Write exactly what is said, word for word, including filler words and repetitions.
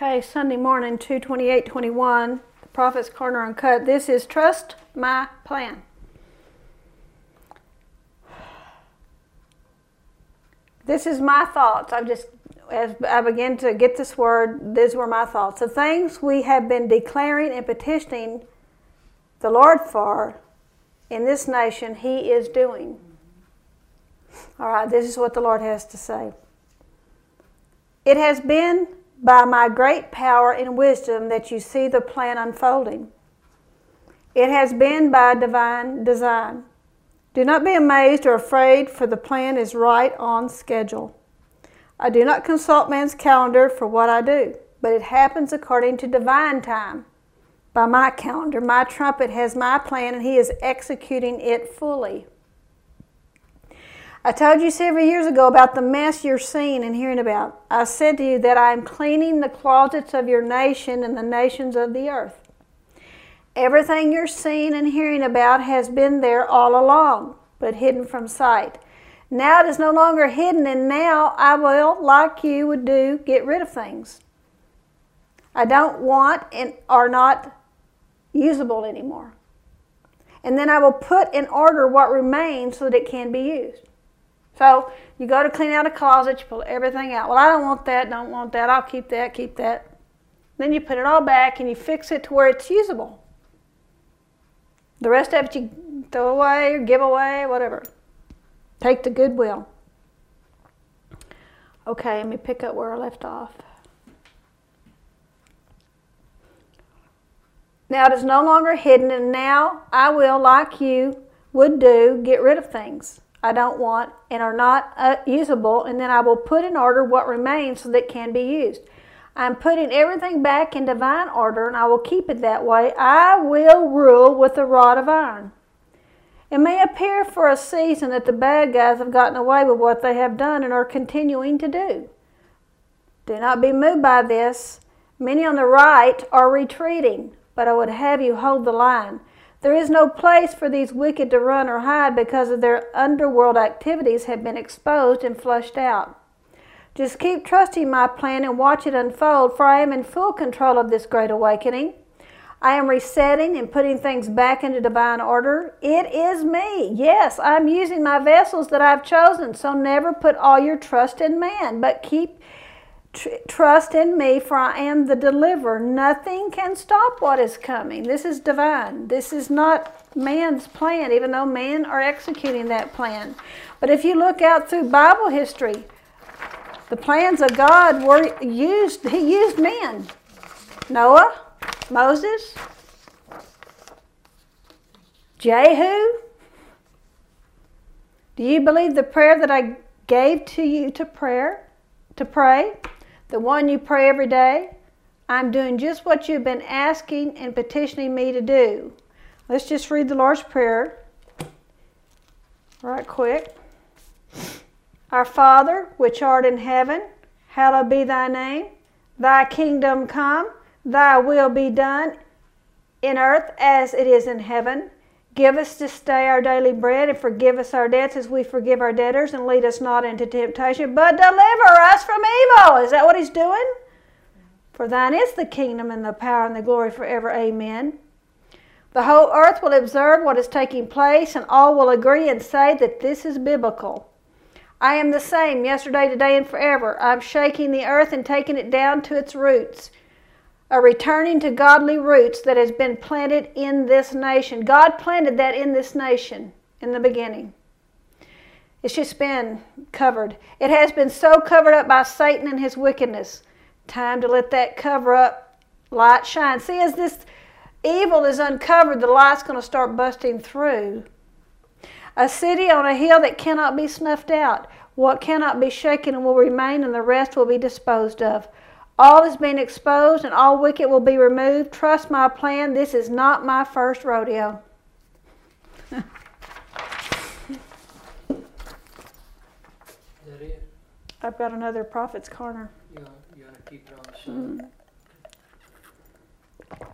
Okay, Sunday morning, two twenty-eight twenty-one, the Prophet's Corner Uncut. This is Trust My Plan. This is my thoughts. I've just, as I begin to get this word, these were my thoughts. The things we have been declaring and petitioning the Lord for in this nation, He is doing. All right, this is what the Lord has to say. It has been by my great power and wisdom that you see the plan unfolding. It has been by divine design. Do not be amazed or afraid, for the plan is right on schedule. I do not consult man's calendar for what I do, but it happens according to divine time. By my calendar, my trumpet has my plan, and he is executing it fully. I told you several years ago about the mess you're seeing and hearing about. I said to you that I am cleaning the closets of your nation and the nations of the earth. Everything you're seeing and hearing about has been there all along, but hidden from sight. Now it is no longer hidden, and now I will, like you would do, get rid of things I don't want and are not usable anymore. And then I will put in order what remains so that it can be used. So you go to clean out a closet, you pull everything out. Well, I don't want that, don't want that, I'll keep that, keep that. Then you put it all back and you fix it to where it's usable. The rest of it you throw away or give away, whatever. Take to Goodwill. Okay, let me pick up where I left off. Now it is no longer hidden, and now I will, like you would do, get rid of things I don't want and are not uh, usable, and then I will put in order what remains so that it can be used. I'm putting everything back in divine order, and I will keep it that way. I will rule with a rod of iron. It may appear for a season that the bad guys have gotten away with what they have done and are continuing to do. Do not be moved by this. Many on the right are retreating, but I would have you hold the line. There is no place for these wicked to run or hide because of their underworld activities have been exposed and flushed out. Just keep trusting my plan and watch it unfold, for I am in full control of this great awakening. I am resetting and putting things back into divine order. It is me. Yes, I'm using my vessels that I've chosen, so never put all your trust in man, but keep tr- trust in me, for I am the deliverer. Nothing can stop what is coming. This is divine. This is not man's plan, even though men are executing that plan. But if you look out through Bible history, the plans of God were used, he used men. Noah, Moses, Jehu. Do you believe the prayer that I gave to you to prayer, to pray? The one you pray every day? I'm doing just what you've been asking and petitioning me to do. Let's just read the Lord's Prayer right quick. Our Father, which art in heaven, hallowed be thy name. Thy kingdom come, thy will be done in earth as it is in heaven. Give us this day our daily bread, and forgive us our debts as we forgive our debtors, and lead us not into temptation, but deliver us from evil. Is that what he's doing? For thine is the kingdom and the power and the glory forever. Amen. The whole earth will observe what is taking place, and all will agree and say that this is biblical. I am the same yesterday, today, and forever. I'm shaking the earth and taking it down to its roots. A returning to godly roots that has been planted in this nation. God planted that in this nation in the beginning. It's just been covered. It has been so covered up by Satan and his wickedness. Time to let that cover up light shine. See, as this evil is uncovered, the light's going to start busting through. A city on a hill that cannot be snuffed out. What cannot be shaken will remain, and the rest will be disposed of. All is being exposed, and all wicked will be removed. Trust my plan. This is not my first rodeo. Is that it? I've got another Prophet's Corner. You want, you want to keep it on the show? Mm.